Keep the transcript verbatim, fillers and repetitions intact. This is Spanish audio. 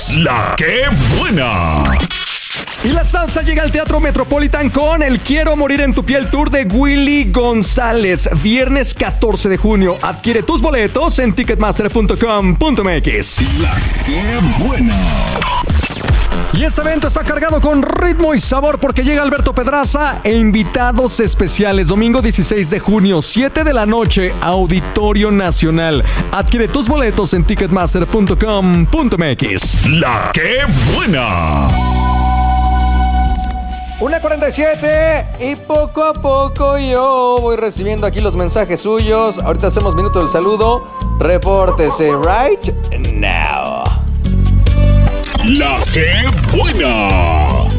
La que buena. Y la salsa llega al Teatro Metropolitan con el Quiero Morir en tu Piel Tour de Willy González. Viernes catorce de junio. Adquiere tus boletos en ticketmaster punto com punto m x. La que buena. Y este evento está cargado con ritmo y sabor porque llega Alberto Pedraza e invitados especiales. Domingo dieciséis de junio, siete de la noche, Auditorio Nacional. Adquiere tus boletos en ticketmaster punto com punto m x. La que buena. una cuarenta y siete y poco a poco yo voy recibiendo aquí los mensajes suyos. Ahorita hacemos minuto del saludo. Repórtese right now. La que buena.